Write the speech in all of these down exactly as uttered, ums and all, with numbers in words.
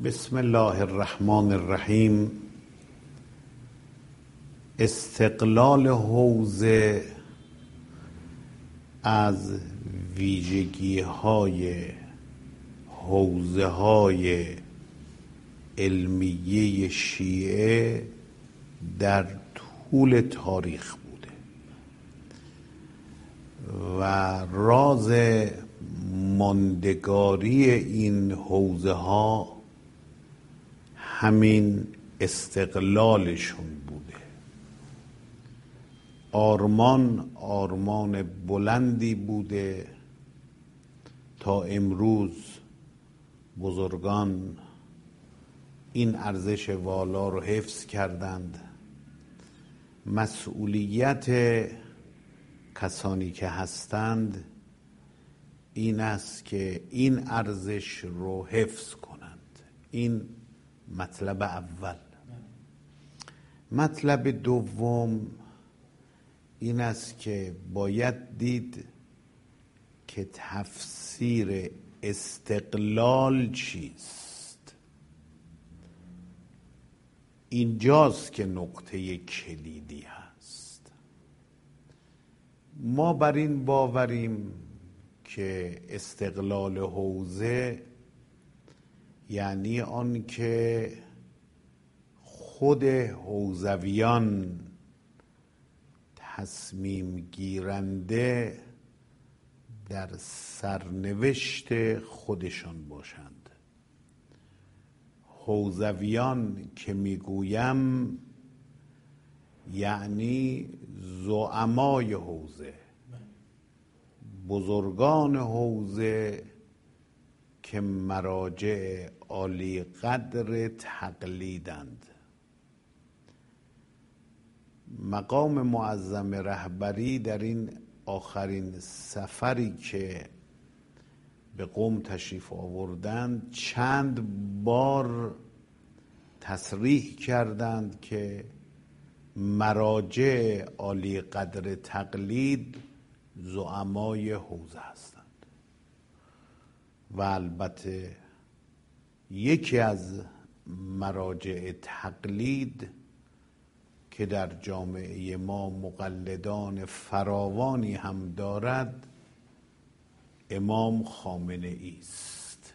بسم الله الرحمن الرحیم. استقلال حوزه از ویژگی های حوزه های علمیه شیعه در طول تاریخ بوده و راز ماندگاری این حوزه ها همین استقلالشون بوده. آرمان آرمان بلندی بوده تا امروز بزرگان این ارزش والا رو حفظ کردند. مسئولیت کسانی که هستند این است که این ارزش رو حفظ کنند. این مطلب اول. مطلب دوم این است که باید دید که تفسیر استقلال چیست. اینجاست که نقطه کلیدی هست. ما بر این باوریم که استقلال حوزه یعنی آن که خود حوزویان تصمیم گیرنده در سرنوشت خودشان باشند. حوزویان که میگویم یعنی زعمای حوزه، بزرگان حوزه که مراجع عالی قدر تقلیدند. مقام معظم رهبری در این آخرین سفری که به قم تشریف آوردند چند بار تصریح کردند که مراجع عالی قدر تقلید زعمای حوزه هستند و البته یکی از مراجع تقلید که در جامعه ما مقلدان فراوانی هم دارد امام خامنه ای است.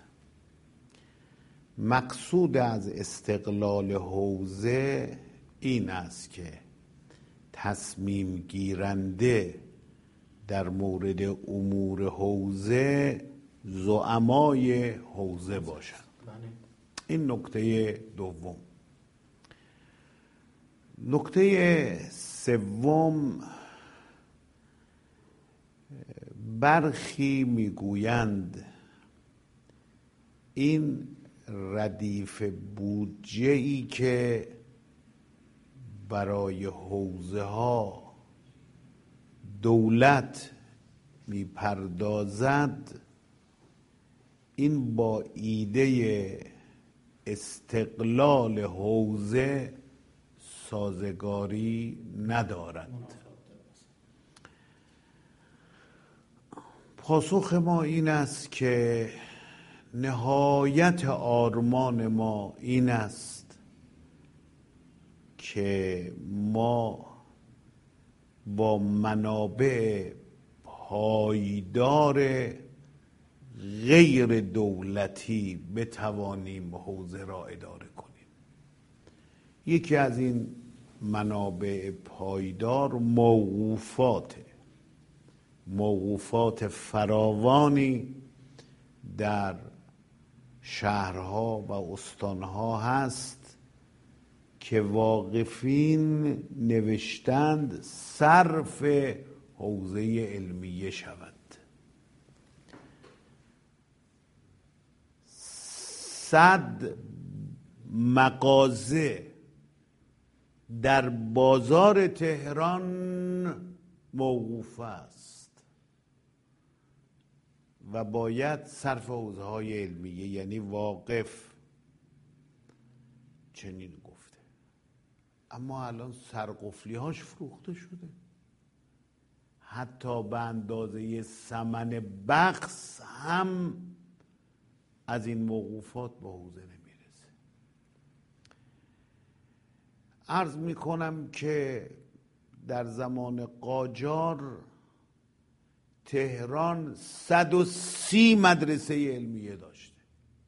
مقصود از استقلال حوزه این است که تصمیم گیرنده در مورد امور حوزه زعمای حوزه باشند. این نکته دوم. نکته سوم، برخی میگویند این ردیف بودجه‌ای که برای حوزه ها دولت میپردازد این با ایده استقلال حوزه سازگاری ندارد. پاسخ ما این است که نهایت آرمان ما این است که ما با منابع پایدار غیر دولتی بتوانیم حوزه را اداره کنیم. یکی از این منابع پایدار موقوفات موقوفات فراوانی در شهرها و استانها هست که واقفین نوشتند صرف حوزه علمیه شود. صد مغازه در بازار تهران موقوف است و باید صرف حوزه های علمیه یعنی واقف چنین گفته. اما الان سرقفلی هاش فروخته شده، حتی به اندازه ثمن بخس هم از این موقوفات به حوزه نمیرسه. عرض می کنم که در زمان قاجار تهران صد و سی مدرسه علمیه داشته.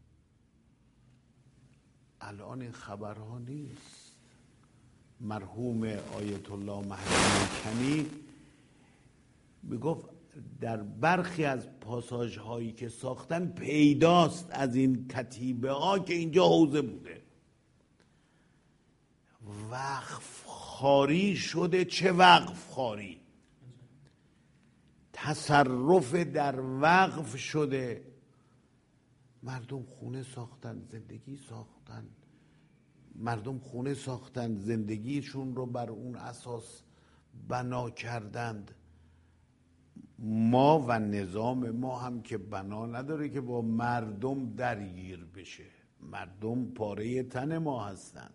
الان این خبرها نیست. مرحوم آیت الله مهدی کنی میگفت در برخی از پاساژ هایی که ساختن پیداست از این کتیبه ها که اینجا حوزه بوده. وقف خاری شده. چه وقف خاری؟ تصرف در وقف شده. مردم خونه ساختن، زندگی ساختن، مردم خونه ساختن، زندگیشون رو بر اون اساس بنا کردند. ما و نظام ما هم که بنا نداره که با مردم درگیر بشه. مردم پاره تن ما هستند.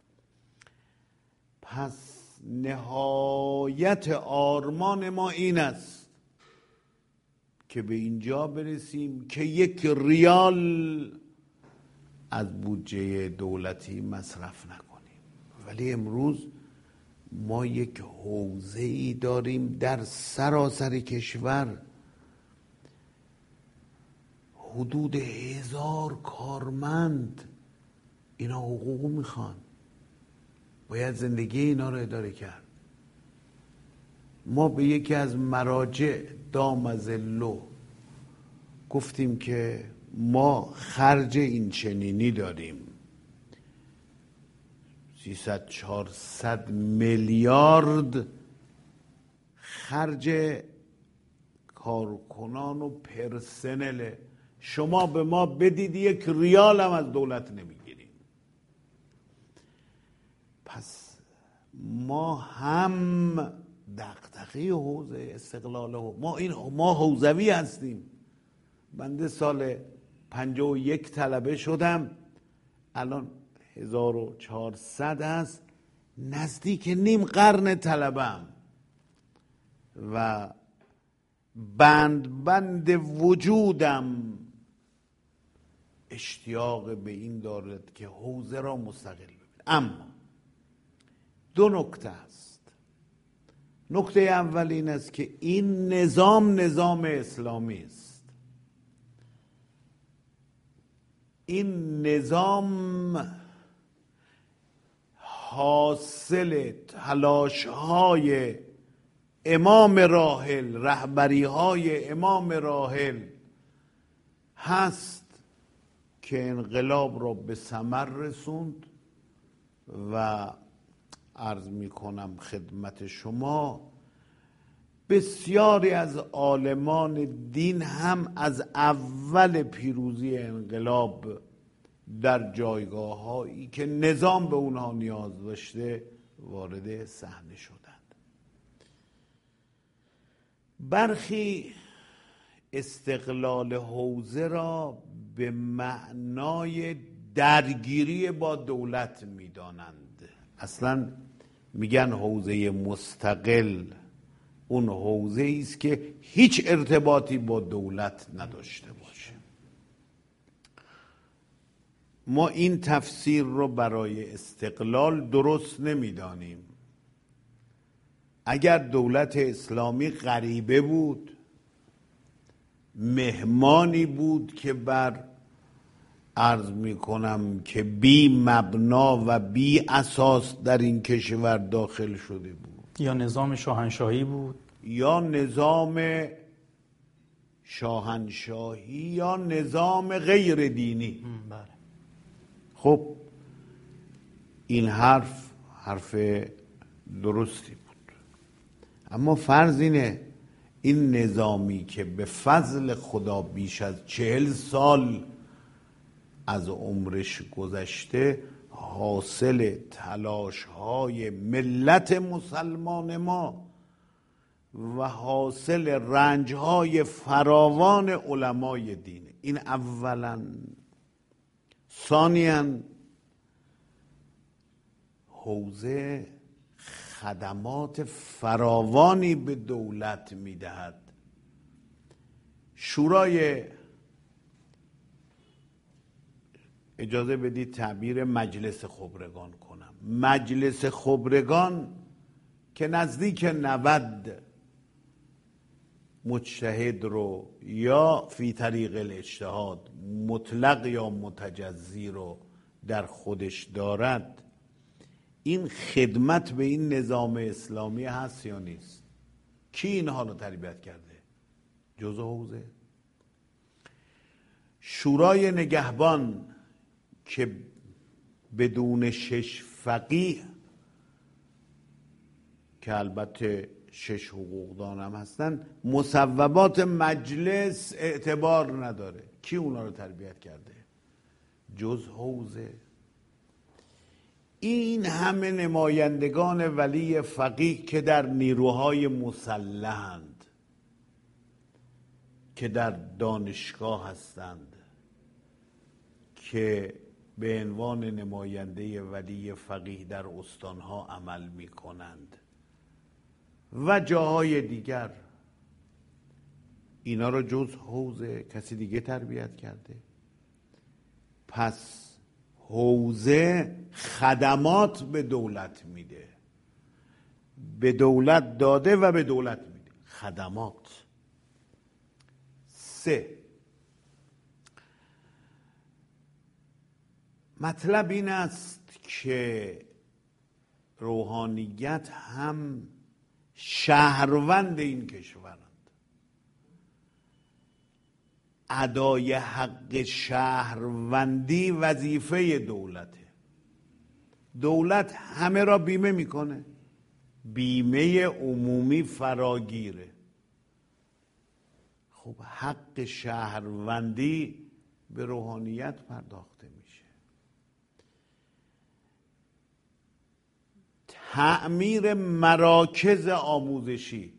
پس نهایت آرمان ما این است که به اینجا برسیم که یک ریال از بودجه دولتی مصرف نکنیم. ولی امروز ما یک حوزه‌ای داریم در سراسر کشور، حدود هزار کارمند اینا حقوق میخوان، باید زندگی اینا رو اداره کرد. ما به یکی از مراجع دامزلو گفتیم که ما خرج این چنینی داریم، سیصد چهارصد میلیارد خرج کارکنان و پرسنل، شما به ما بدید یک ریال هم از دولت نمیگیریم. پس ما هم دغدغه حوزه استقلال ما این ما حوزوی هستیم. بنده سال پنجاه و یک طلبه شدم، الان هزار و چهارصد است، نزدیک نیم قرن طلبم و بند بند وجودم اشتیاق به این دارد که حوزه را مستقل ببینم. اما دو نکته است. نکته اول این است که این نظام نظام اسلامی است. این نظام حاصل تلاش‌های امام راحل، رهبری‌های امام راحل هست که انقلاب را به ثمر رسوند و عرض می‌کنم خدمت شما بسیاری از عالمان دین هم از اول پیروزی انقلاب در جایگاه هایی که نظام به اونها نیاز داشته وارد صحنه شدند. برخی استقلال حوزه را به معنای درگیری با دولت می‌دانند. اصلا میگن حوزه مستقل اون حوزه است که هیچ ارتباطی با دولت نداشته باشه. ما این تفسیر رو برای استقلال درست نمیدانیم. اگر دولت اسلامی غریبه بود، مهمانی بود که بر عرض میکنم که بی مبنا و بی اساس در این کشور داخل شده بود، یا نظام شاهنشاهی بود، یا نظام شاهنشاهی یا نظام غیر دینی. بله. خب این حرف حرف درستی بود، اما فرض اینه این نظامی که به فضل خدا بیش از چهل سال از عمرش گذشته حاصل تلاش‌های ملت مسلمان ما و حاصل رنج‌های فراوان علمای دین، این اولاً. ثانیاً حوزه خدمات فراوانی به دولت میدهد. شورای اجازه بدید تعبیر مجلس خبرگان کنم. مجلس خبرگان که نزدیک نود مجتهد رو یا فی طریق الاجتهاد مطلق یا متجزی رو در خودش دارد، این خدمت به این نظام اسلامی هست یا نیست؟ کی اینها رو تربیت کرده؟ جز حوزه. شورای نگهبان که بدون شش فقیه که البته شش حقوقدان هم هستن، مصوبات مجلس اعتبار نداره. کی اونا رو تربیت کرده؟ جز حوزه. این همه نمایندگان ولی فقیه که در نیروهای مسلحند، که در دانشگاه هستند، که به عنوان نماینده ولی فقیه در استانها عمل می کنند و جاهای دیگر، اینا رو جز حوزه کسی دیگه تربیت کرده؟ پس حوزه خدمات به دولت میده، به دولت داده و به دولت میده خدمات. سه، مطلب این است که روحانیت هم شهروند این کشورند. ادای حق شهروندی وظیفه دولته. دولت همه را بیمه میکنه، بیمه عمومی فراگیره. خب حق شهروندی به روحانیت پرداخته میشه. تعمیر مراکز آموزشی،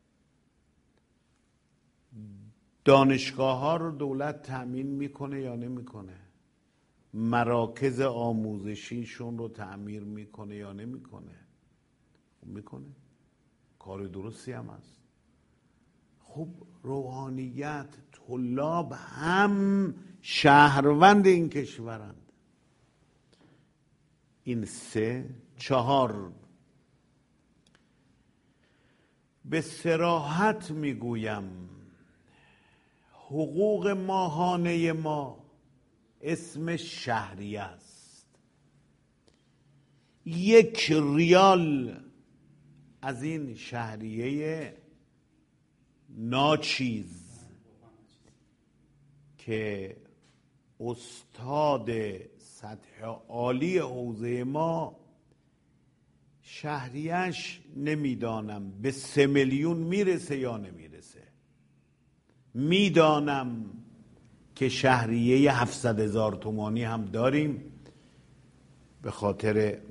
دانشگاه ها رو دولت تأمین میکنه یا نمیکنه؟ مراکز آموزشیشون رو تعمیر میکنه یا نمیکنه؟ میکنه. کار درستی هم هست. خب روحانیت، طلاب هم شهروند این کشورند. این سه. چهار، به صراحت میگویم حقوق ماهانه ما اسم شهریه است. یک ریال از این شهریه ناچیز که استاد سطح عالی حوزه ما شهریش نمیدانم به سه میلیون میرسه یا نمیرسه. میدانم که شهریه هفتصد هزار تومانی هم داریم، به خاطر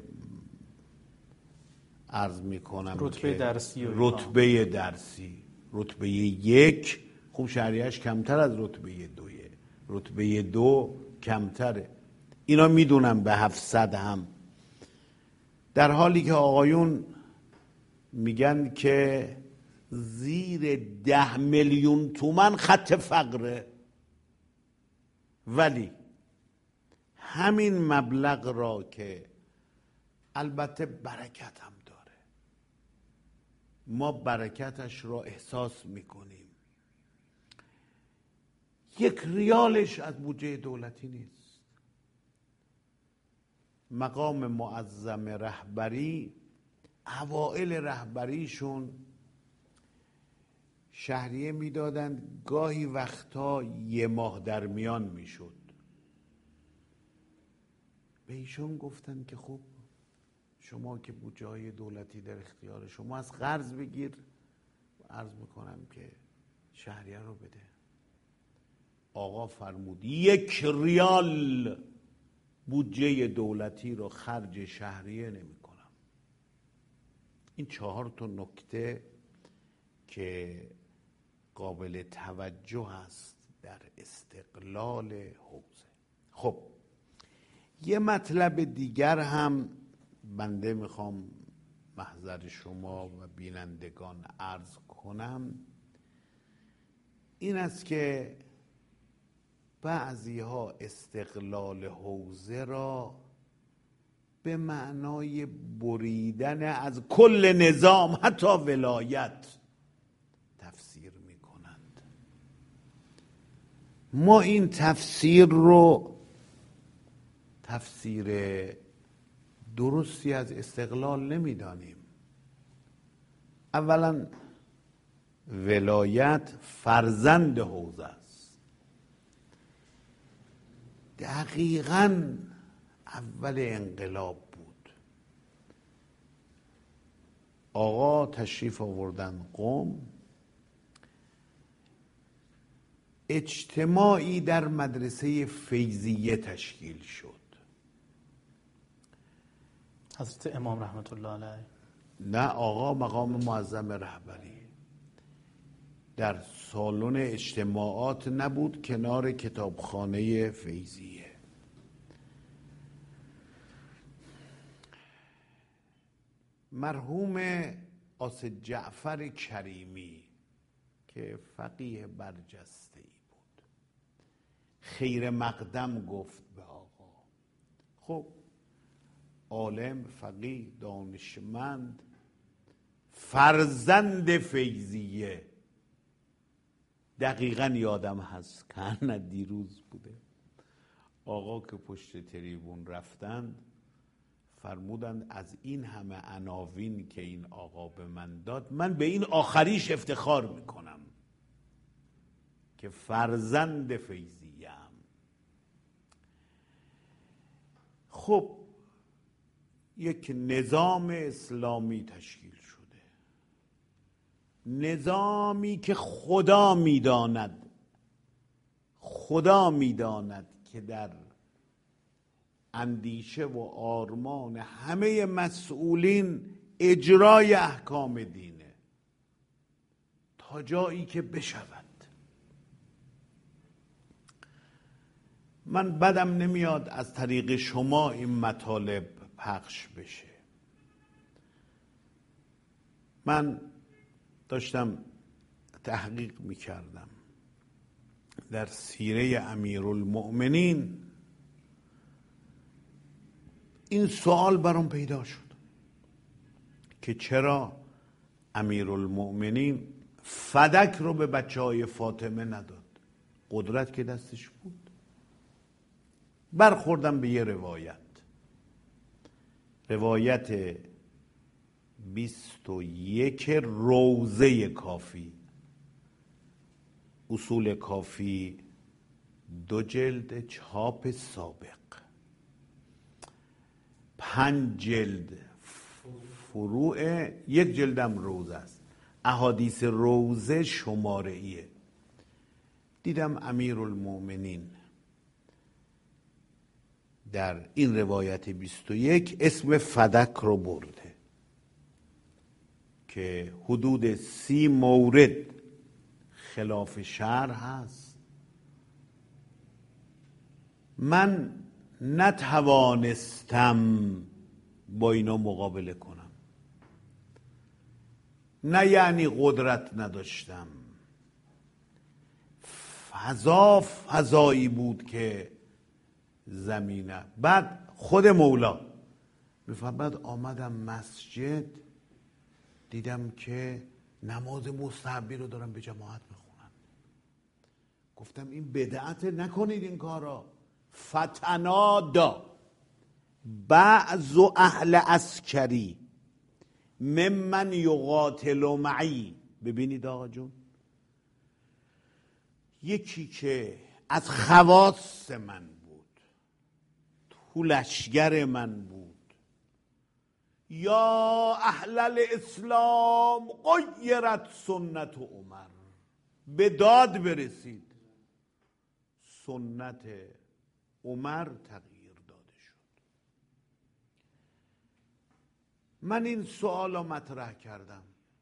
عرض میکنم رتبه که درسی رتبه درسی رتبه یک. خوب شهریهش کمتر از رتبه دویه، رتبه دو کمتره. اینا میدونم به هفتصد هم، در حالی که آقایون میگن که زیر ده میلیون تومن خط فقره. ولی همین مبلغ را که البته برکت هم داره، ما برکتش را احساس میکنیم، یک ریالش از بودجه دولتی نیست. مقام معظم رهبری اوائل رهبریشون شهریه میدادن، گاهی وقتا یه ماه در میان میشد. به ایشون گفتن که خب شما که بودجه های دولتی در اختیار شما، از قرض بگیر، عرض میکنم که شهریه رو بده. آقا فرمود یک ریال بودجه دولتی رو خرج شهریه نمی کنم. این چهار تا نکته که قابل توجه است در استقلال حوزه. خب یه مطلب دیگر هم بنده میخوام محضر شما و بینندگان عرض کنم، این است که بعضی ها استقلال حوزه را به معنای بریدن از کل نظام حتی ولایت تفسیر می کنند. ما این تفسیر رو تفسیر درستی از استقلال نمی دانیم. اولا ولایت فرزند حوزه است. دقیقاً اول انقلاب بود. آقا تشریف آوردن قم، اجتماعی در مدرسه فیضیه تشکیل شد. حضرت امام رحمت الله علیه؟ نه، آقا مقام معظم رهبری در سالن اجتماعات نبود، کنار کتابخانه فیضیه. مرحوم آصد جعفر کریمی که فقیه برجسته ای بود، خیر مقدم گفت به آقا. خب عالم، فقیه، دانشمند، فرزند فیضیه. دقیقاً یادم هست که نه دیروز بوده، آقا که پشت تریبون رفتند فرمودند از این همه عناوین که این آقا به من داد، من به این آخریش افتخار میکنم که فرزند فیضیه ام. خب یک نظام اسلامی تشکیل شده، نظامی که خدا میداند خدا میداند که در اندیشه و آرمان همه مسئولین اجرای احکام دینه تا جایی که بشود. من بدم نمیاد از طریق شما این مطالب پخش بشه. من داشتم تحقیق میکردم در سیره امیرالمؤمنین، این سوال برام پیدا شد که چرا امیرالمؤمنین فدک رو به بچه های فاطمه نداد؟ قدرت که دستش بود. برخوردم به یه روایت، روایت بیست و یک روضه کافی، اصول کافی دو جلد چاپ سابق، پنج جلد فروع، یک جلدم روزه است، احادیث روزه شماره ایه. دیدم امیرالمؤمنین در این روایت بیست و یک اسم فدک رو برده که حدود سی مورد خلاف شرع هست. من نتوانستم با اینا مقابله کنم، نه یعنی قدرت نداشتم، فضا فضایی بود که زمینه. بعد خود مولا میفرماید آمدم مسجد دیدم که نماز مستحبی رو دارم به جماعت میخونن. گفتم این بدعت، نکنید این کارا. فتنادا بعض اهل عسکری ممن یقاتل معی. ببینید آقا جون، یکی که از خواص من بود، تو لشگر من بود، یا اهل الاسلام غیرت سنت عمر، به داد برسید سنت عمر تغییر داده شد. من این سوال رو مطرح کردم.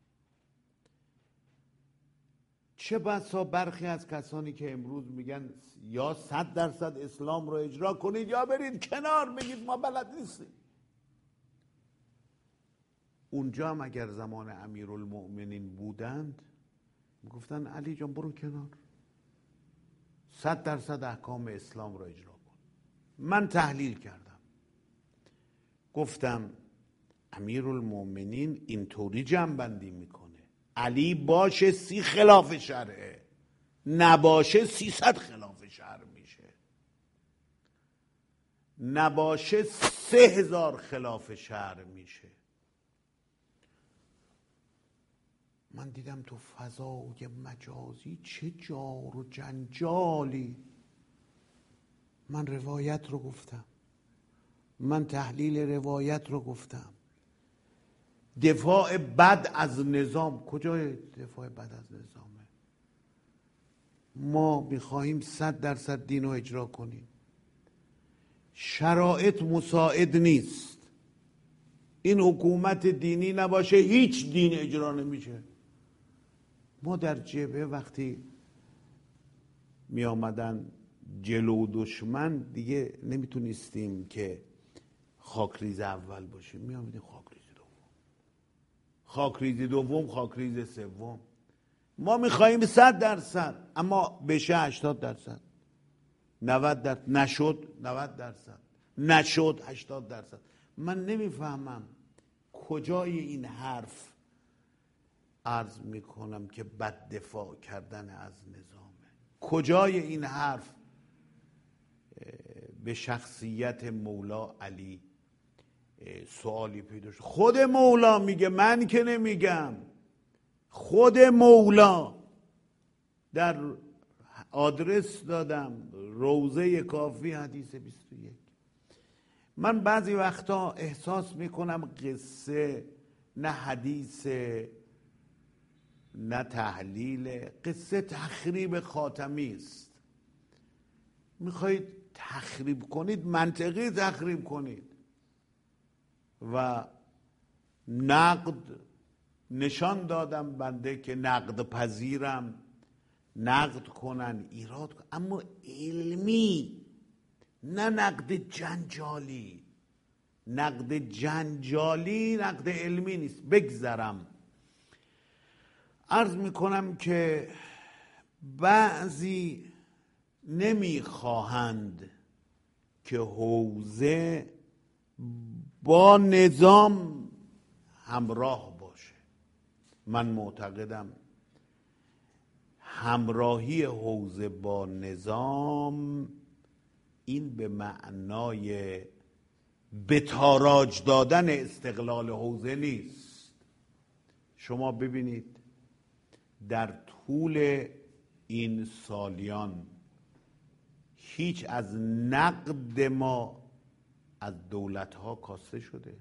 چه بسا برخی از کسانی که امروز میگن یا صد درصد اسلام رو اجرا کنید یا برید کنار، میگید ما بلد نیستیم. اونجا هم اگر زمان امیرالمؤمنین بودند میگفتن علی جان برو کنار، صد درصد احکام اسلام را اجرا کن. من تحلیل کردم، گفتم امیرالمومنین اینطوری جنبندی میکنه علی باشه سی خلاف شرعه، نباشه سیصد خلاف شرع میشه، نباشه سه هزار خلاف شرع میشه. من دیدم تو فضای مجازی چه جار و جنجالی. من روایت رو گفتم، من تحلیل روایت رو گفتم. دفاع بد از نظام، کجای دفاع بد از نظامه؟ ما میخواهیم صد درصد دین رو اجرا کنیم، شرایط مساعد نیست. این حکومت دینی نباشه هیچ دین اجرا نمیشه. ما در جبهه وقتی می آمدن جلو دشمن دیگه نمیتونستیم که خاکریز اول باشیم، می آمدیم خاکریز دوم، خاکریز دوم، خاکریز سوم. ما میخواییم صد درصد، اما بشه هشتاد درصد، نود درصد، نشد نود درصد، نشد هشتاد درصد. من نمیفهمم کجای این حرف عرض میکنم که بد دفاع کردن از نظامه، کجای این حرف به شخصیت مولا علی سوالی پیدا شد. خود مولا میگه، من که نمیگم، خود مولا در آدرس دادم روضه کافی حدیث بیست و یک. من بعضی وقتا احساس میکنم قصه نه حدیث نه تحلیل، قصه تخریب خاتمی است. میخواید تخریب کنید، منطقی تخریب کنید و نقد نشان دادم بنده که نقد پذیرم، نقد کنن، ایراد کنن، اما علمی، نه نقد جنجالی. نقد جنجالی نقد علمی نیست. بگذرم، عرض میکنم که بعضی نمیخواهند که حوزه با نظام همراه باشه. من معتقدم همراهی حوزه با نظام این به معنای به تاراج دادن استقلال حوزه نیست. شما ببینید در طول این سالیان هیچ از نقد ما از دولت‌ها کاسته شده.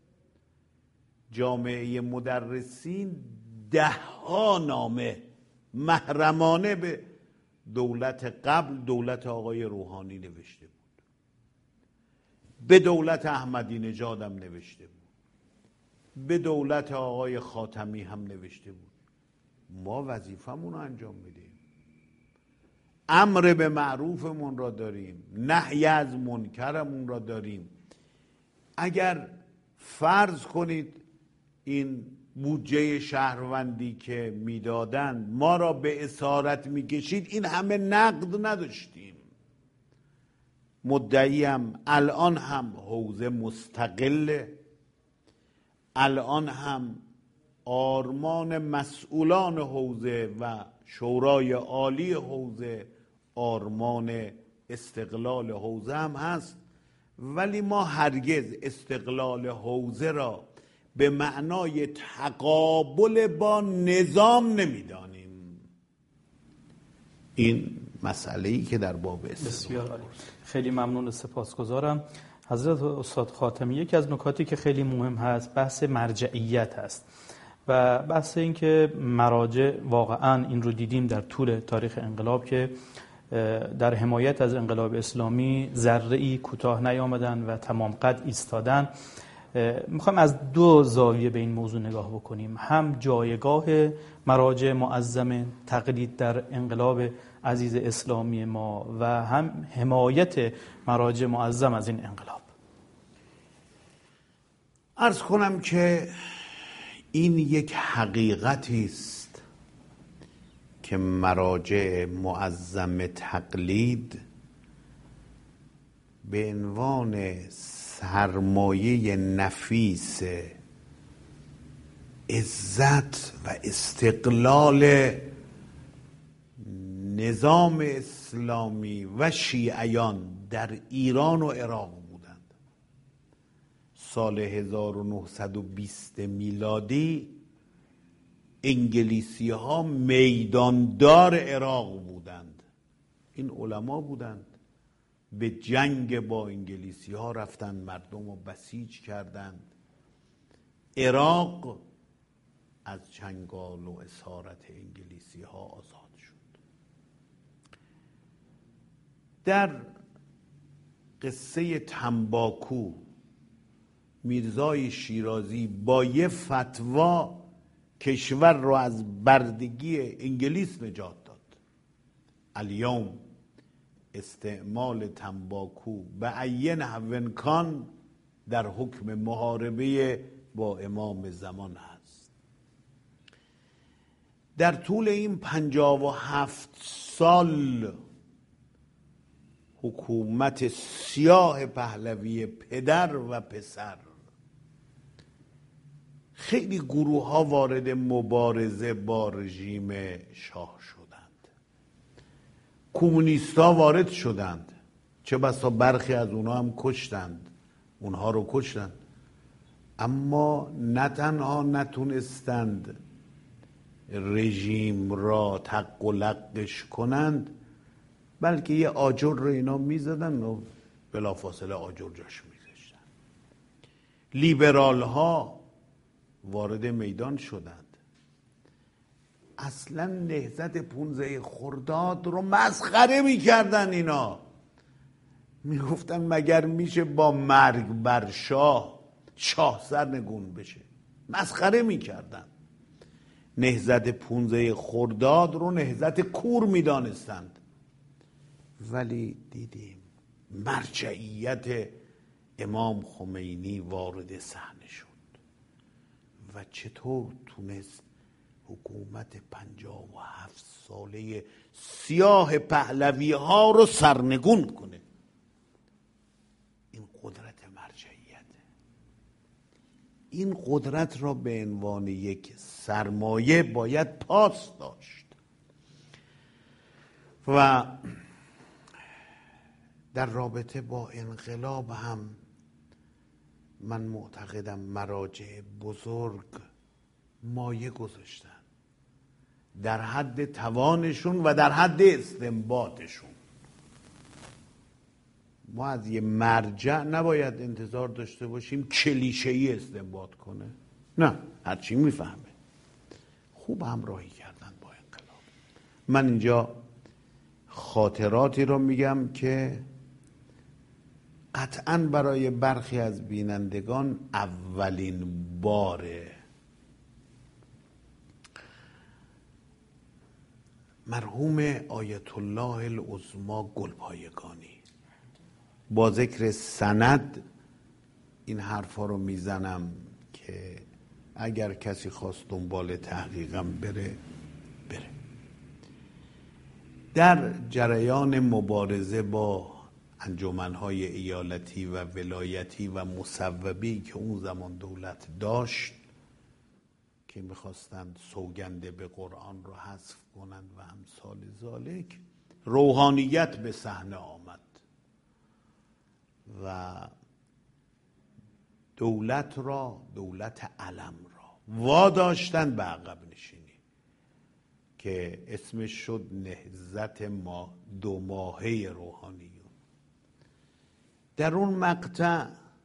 جامعه مدرسین ده ها نامه محرمانه به دولت قبل، دولت آقای روحانی نوشته بود، به دولت احمدی نژاد هم نوشته بود، به دولت آقای خاتمی هم نوشته بود. ما وظیفمون رو انجام میدیم، امر به معروفمون را داریم، نهی از منکرمون را داریم. اگر فرض کنید این بودجه شهروندی که میدادن ما را به اسارت میکشید، این همه نقد نداشتیم. مدعیم الان هم حوزه مستقله، الان هم آرمان مسئولان حوزه و شورای عالی حوزه آرمان استقلال حوزه هم هست، ولی ما هرگز استقلال حوزه را به معنای تقابل با نظام نمیدانیم. این مسئله‌ای که در باب بسیار عالی، خیلی ممنون و سپاسگزارم حضرت استاد خاتمی. یکی از نکاتی که خیلی مهم هست بحث مرجعیت هست و بحث این که مراجع واقعا این رو دیدیم در طول تاریخ انقلاب که در حمایت از انقلاب اسلامی ذره‌ای کوتاه نیامدن و تمام قد ایستادن. میخوام از دو زاویه به این موضوع نگاه بکنیم، هم جایگاه مراجع معظم تقلید در انقلاب عزیز اسلامی ما و هم حمایت مراجع معظم از این انقلاب. عرض کنم که این یک حقیقتی است که مراجع معظم تقلید به عنوان سرمایه نفیس عزت و استقلال نظام اسلامی و شیعیان در ایران و عراق بودند. سال هزار و نهصد و بیست میلادی انگلیسی ها میداندار عراق بودند. این علما بودند، به جنگ با انگلیسی ها رفتن، مردم رو بسیج کردند. عراق از چنگال و اسارت انگلیسی ها آزاد شد. در قصه تنباکو میرزای شیرازی با یه فتوا کشور رو از بردگی انگلیس نجات داد. الیوم استعمال تنباکو به ای نحو کان در حکم محاربه با امام زمان هست. در طول این پنجاه و هفت سال حکومت سیاه پهلوی پدر و پسر، خیلی گروه ها وارد مبارزه با رژیم شاه شدند. کمونیست ها وارد شدند، چه بسا برخی از اونها هم کشتند، اونها رو کشتند، اما نه تنها نتونستند رژیم را تق و لقش کنند، بلکه یه آجر رو اینا میزدن و بلافاصله آجر جاش میذاشتن. لیبرال ها وارد میدان شدند. اصلا نهضت پونزده خرداد رو مسخره میکردن اینا. میگفتن مگر میشه با مرگ بر شاه شاه سرنگون بشه؟ مسخره میکردن. نهضت پونزده خرداد رو نهضت کور میدانستند. ولی دیدیم مرجعیت امام خمینی وارد صحنه شد و چطور تونست حکومت پنجاه و هفت ساله سیاه پهلوی ها رو سرنگون کنه. این قدرت مرجعیت، این قدرت را به عنوان یک سرمایه باید پاس داشت. و در رابطه با انقلاب هم من معتقدم مراجع بزرگ مایه گذاشتن در حد توانشون و در حد استنباطشون. ما از یه مرجع نباید انتظار داشته باشیم کلیشه‌ای استنباط کنه، نه، هرچی میفهمه. خوب همراهی کردن با انقلاب. من اینجا خاطراتی رو میگم که قطعاً برای برخی از بینندگان اولین باره. مرحوم آیت الله العظمی گلپایگانی، با ذکر سند این حرفا رو میزنم که اگر کسی خواست دنبال تحقیقم بره بره. در جریان مبارزه با انجمنهای ایالتی و ولایتی و مصوبی که اون زمان دولت داشت که میخواستند سوگند به قرآن رو حذف کنند و امثال ذالک، روحانیت به صحنه آمد و دولت را، دولت علم را واداشتن به عقب نشینی که اسمش شد نهضت ما دو ماهه روحانیون. در اون مقطع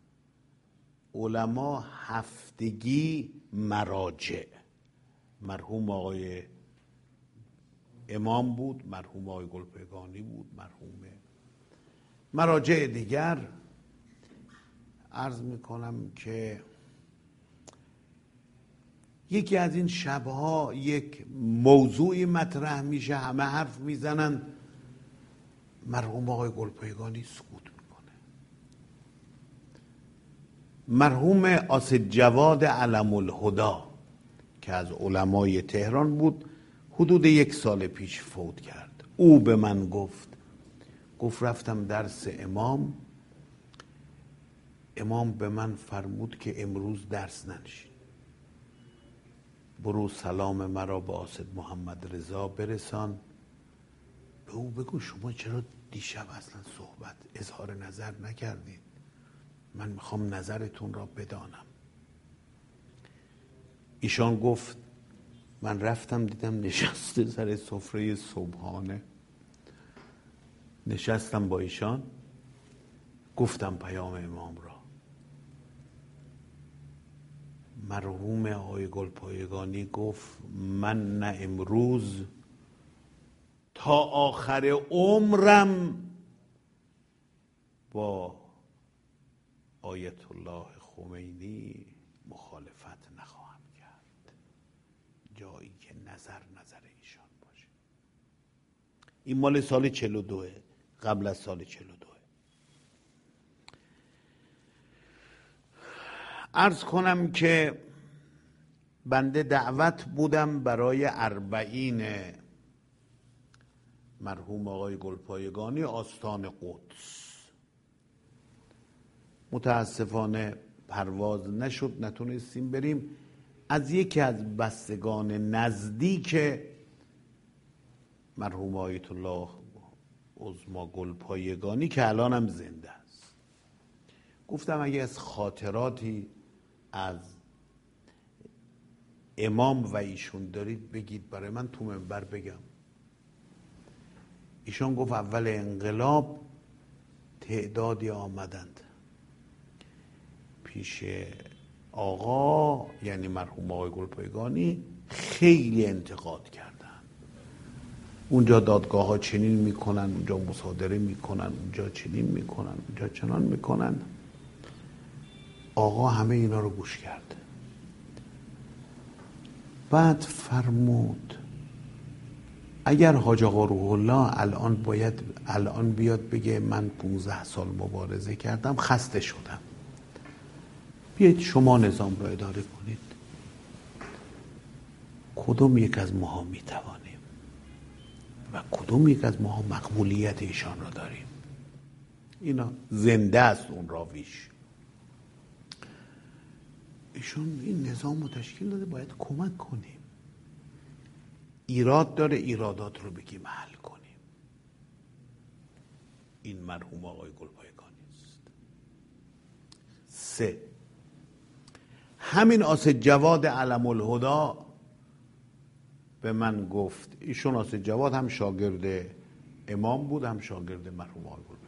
علما هفتگی مراجع، مرحوم آقای امام بود، مرحوم آقای گلپایگانی بود، مرحوم مراجع دیگر. عرض میکنم که یکی از این شبها یک موضوعی مطرح میشه، همه حرف میزنن، مرحوم آقای گلپایگانی سکوت میکنه. مرحوم آسد جواد علم الهدا که از علمای تهران بود، حدود یک سال پیش فوت کرد. او به من گفت گفت رفتم درس امام، امام به من فرمود که امروز درس ننشین، برو سلام مرا به آسد محمد رضا برسان، به او بگو شما چرا دیشب اصلا صحبت اظهار نظر نکردید، من میخوام نظرتون را بدانم. ایشان گفت من رفتم دیدم نشسته سر سفره صبحانه، نشستم با ایشان، گفتم پیام امام را. مرحوم آقای گلپایگانی گفت من نه امروز تا آخر عمرم با آیت الله خمینی مخالفت نخواهم کرد، جایی که نظر نظر ایشان باشه. این مال سال چهل و دوه، قبل از سال چهل و دوه. عرض کنم که بنده دعوت بودم برای اربعین مرحوم آقای گلپایگانی آستان قدس. متاسفانه پرواز نشد، نتونستیم بریم. از یکی از بستگان نزدیک مرحوم آیت الله عظما گلپایگانی که الان هم زنده است گفتم اگه از خاطراتی از امام و ایشون دارید بگید برای من تو منبر بگم. ایشون گفت اول انقلاب تعدادی آمدند پیش آقا، یعنی مرحوم آقای گلپایگانی، خیلی انتقاد کردن. اونجا دادگاه ها چنین میکنن، اونجا مصادره میکنن، اونجا چنین میکنن، اونجا چنان میکنن. آقا همه اینا رو گوش کرد. بعد فرمود اگر حاج آقا روح الله الان باید الان بیاد بگه من پونزده سال مبارزه کردم، خسته شدم، بیایید شما نظام رو اداره کنید، کدوم یک از ماها میتوانیم و کدوم یک از ماها مقبولیت ایشان را داریم؟ اینا زنده است اون راویش. ایشون این نظام رو تشکیل داده، باید کمک کنیم. ایراد داره، ایرادات رو بگیم حل کنیم. این مرحوم آقای گلپایگانی است. سه، همین آسد جواد علم الهدا به من گفت، ایشون آسد جواد هم شاگرد امام بود هم شاگرد مرحوم آقای گلپایگانی،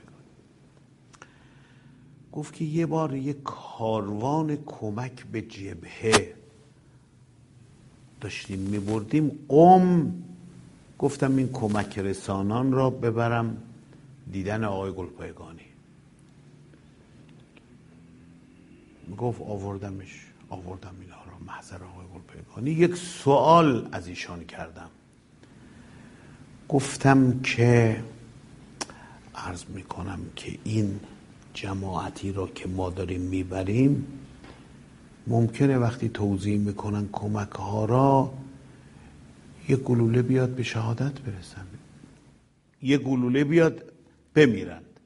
گفت که یه بار یه کاروان کمک به جبهه داشتیم میبردیم قم، گفتم این کمک رسانان را ببرم دیدن آقای گلپایگانی. گفت آوردمش آوردم اینا را محضر آقای گلپایگانی. یک سوال از ایشان کردم، گفتم که عرض میکنم که این جماعتی را که ما داریم میبریم ممکنه وقتی توضیح میکنن کمک ها را یه گلوله بیاد به شهادت برسن، یه گلوله بیاد بمیرند.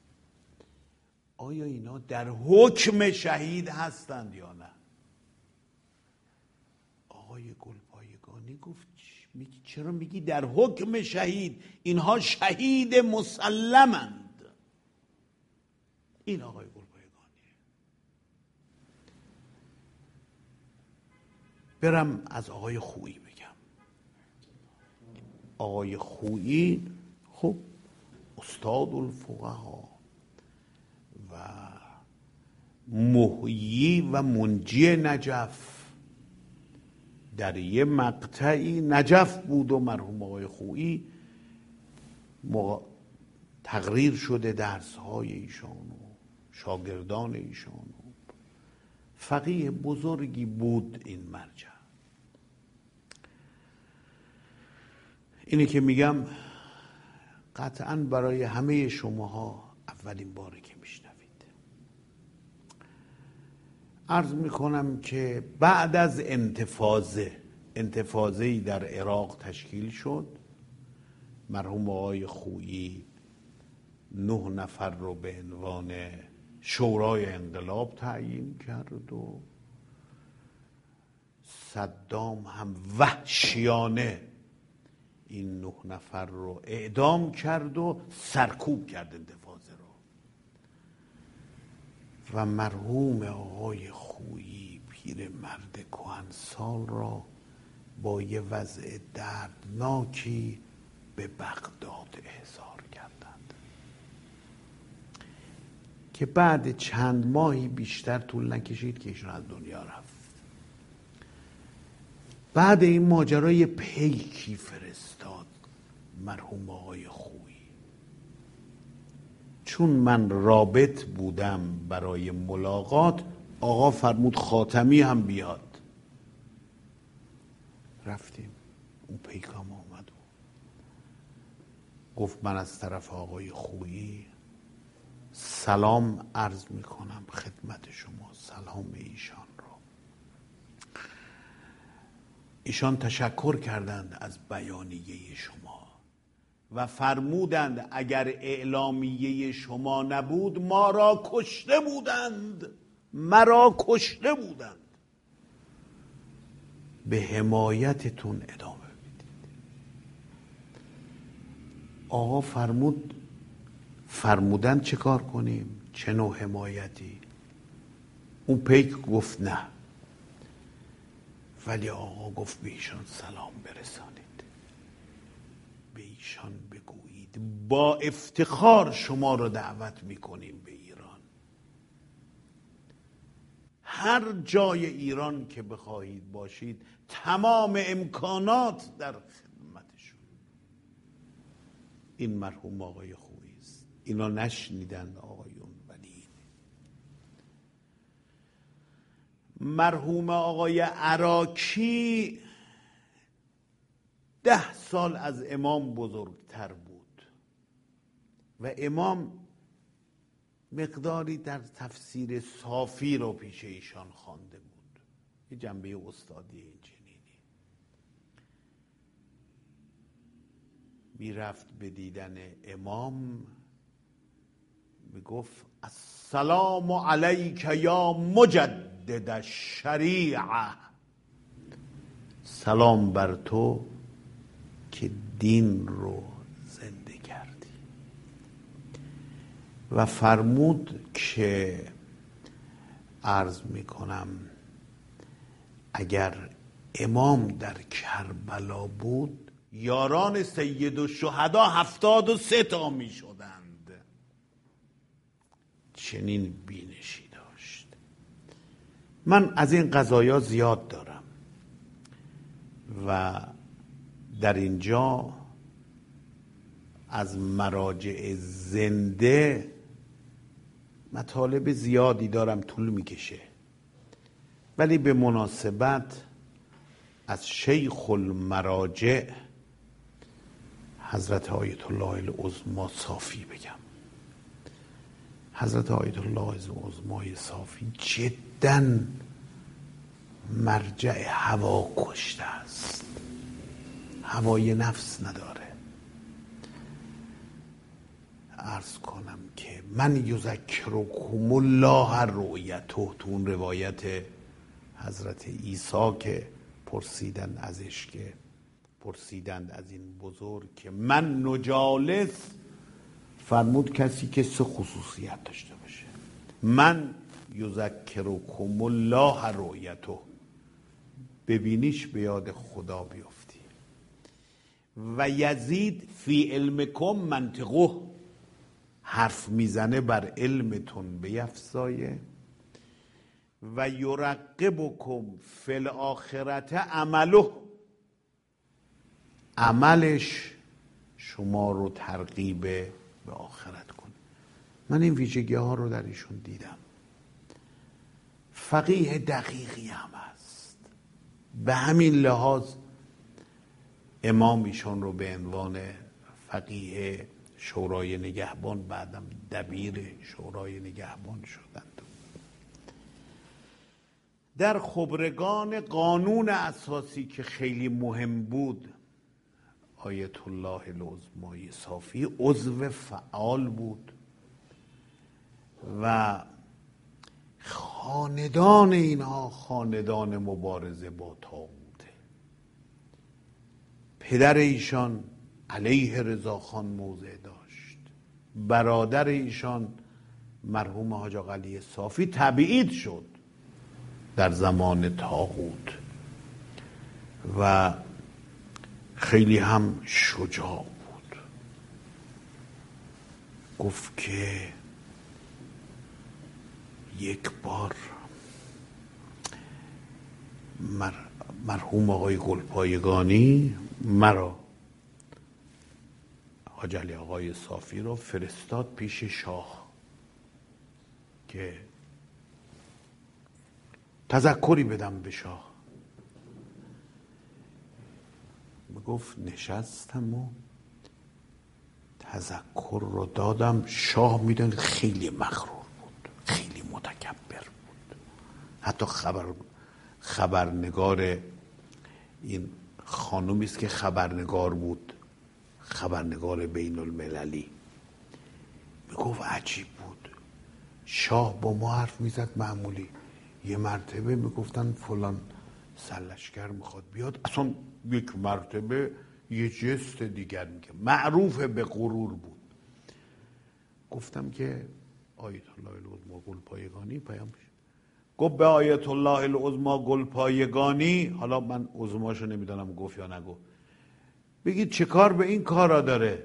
آیا اینا در حکم شهید هستند یا نه؟ آقای گلپایگانی گفت میگی چرا میگی در حکم شهید؟ اینها شهید مسلمند. این آقای گلپایگانی. برم از آقای خویی بگم. آقای خویی خب استاد الفقها و محیی و منجی نجف، در یه مقطعی نجف بود و مرحوم آقای خویی تقریر شده درس های ایشان و شاگردان ایشان و فقیه بزرگی بود این مرجع. اینی که میگم قطعاً برای همه شماها اولین باره که میشنوید. عرض میکنم که بعد از انتفاضه انتفاضه‌ای در عراق تشکیل شد. مرحوم آقای خویی نه نفر رو به عنوان شورای انقلاب تعیین کرد و صدام هم وحشیانه این نه نفر رو اعدام کرد و سرکوب کرد انتفاضه رو. و مرحوم آقای خویی پیرمرد کهنسال را با یه وضع دردناکی به بغداد احضار کردند که بعد چند ماهی بیشتر طول نکشید که ایشون از دنیا رفت. بعد این ماجرا یه پیکی فرستاد مرحوم آقای خویی. چون من رابط بودم برای ملاقات، آقا فرمود خاتمی هم بیاد. رفتیم، اون پیکام آمد و گفت من از طرف آقای خویی سلام عرض میکنم خدمت شما، سلام ایشان رو. ایشان تشکر کردند از بیانیه شما و فرمودند اگر اعلامیه شما نبود ما را کشته بودند، مرا کشته بودند. به حمایتتون ادامه بدید. آقا فرمود فرمودن چه کار کنیم؟ چه نوع حمایتی؟ اون پیک گفت نه، ولی آقا گفت به ایشان سلام برسانید، به ایشان بگویید با افتخار شما را دعوت میکنیم به ایران. هر جای ایران که بخواهید باشید تمام امکانات در خدمتشون. این مرحوم آقای خویی است. اینا نشنیدند آقایون، ولی مرحوم آقای عراکی ده سال از امام بزرگتر بود و امام مقداری در تفسیر صافی رو پیش ایشان خوانده بود، یه جنبه استادی این چنینی. میرفت به دیدن امام، میگفت السلام علیک یا مجدد الشریعه، سلام بر تو که دین رو زنده کردی. و فرمود که عرض میکنم اگر امام در کربلا بود یاران سید الشهدا هفتاد و سه تا می شدند. چنین بینشی داشت. من از این قضایا زیاد دارم و در اینجا از مراجع زنده مطالب زیادی دارم، طول میکشه، ولی به مناسبت از شیخ المراجع حضرت آیت الله العظمی صافی بگم. حضرت آیت الله العظمی صافی جداً مرجع هوا کشته است، هوای نفس نداره. عرض کنم که من یذکرکم الله رؤیته، تو اون روایت حضرت عیسی که پرسیدن ازش، که پرسیدند از این بزرگ که من نجالس، فرمود کسی که سه خصوصیت داشته باشه. من یذکرکم الله رؤیته، ببینیش به یاد خدا بیافتی. و یزید فی علمکم منطقه، حرف میزنه بر علمتون بیفزایه. و یرقبکم فی الاخرة عمله، عملش شما رو ترغیب به آخرت کنه. من این ویژگی ها رو در ایشون دیدم. فقیه دقیقی هم هست. به همین لحاظ امام ایشون رو به عنوان فقیه شورای نگهبان، بعدم دبیر شورای نگهبان شدند. در خبرگان قانون اساسی که خیلی مهم بود، آیت الله العظمای صافی عضو فعال بود و خاندان اینها خاندان مبارزه با طاغوته. پدر ایشان علیه رضاخان موضع داشت، برادر ایشان مرحوم حاج آقا علی صافی تبعید شد در زمان طاغوت و خیلی هم شجاع بود. گفت که یک بار مر... مرحوم آقای گلپایگانی مرا، حاج علی آقای صافی رو فرستاد پیش شاه که تذکری بدم به شاه. گفت نشستم و تذکر رو دادم. شاه میدون خیلی مغرور بود، خیلی متکبر بود. حتی خبر خبرنگار، این خانومی است که خبرنگار بود، خبرنگار بین المللی، میگفت عجیب بود. شاه با ما حرف میزد معمولی، یه مرتبه میگفتن فلان سلشگر میخواد بیاد، اصلا یک مرتبه یه جست دیگر میگه، معروف به غرور بود. گفتم که آیت الله العظما گلپایگانی پیام بشه. گفت به آیت الله العظما گلپایگانی، حالا من عظماشو نمیدانم گفت یا نگفت، بگید چه کار به این کارا داره،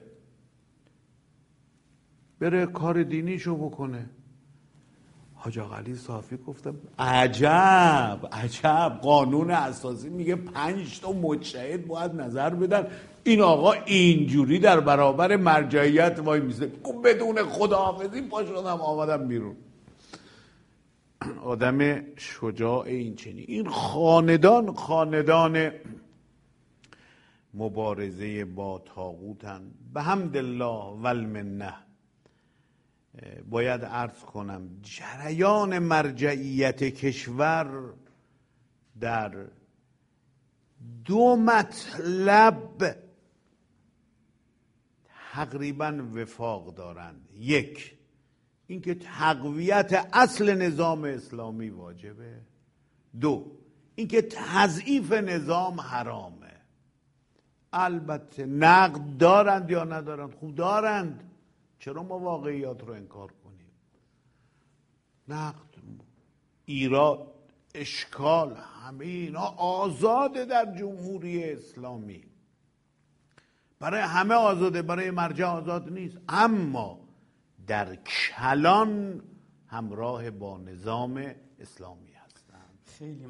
بره کار دینیشو بکنه. حاج آقا علی صافی گفتم عجب عجب، قانون اساسی میگه پنج تا مجتهد باید نظر بدن، این آقا اینجوری در برابر مرجعیت وای میسه. بدون خداحافظی پا شدم آمدم بیرون. آدم شجاع این چنین. این خاندان خاندان مبارزه با طاغوتن به حمدالله والمنه. باید عرض کنم جریان مرجعیت کشور در دو مطلب تقریبا وفاق دارند. یک، اینکه تقویت اصل نظام اسلامی واجبه. دو، اینکه تضعیف نظام حرامه. البته نقد دارند یا ندارند؟ خوب دارند. چرا ما واقعیات رو انکار کنیم؟ نقد، ایراد، اشکال، همه اینا آزاده در جمهوری اسلامی. برای همه آزاده، برای مرجع آزاد نیست. اما در کلان همراه با نظام اسلامی هستند.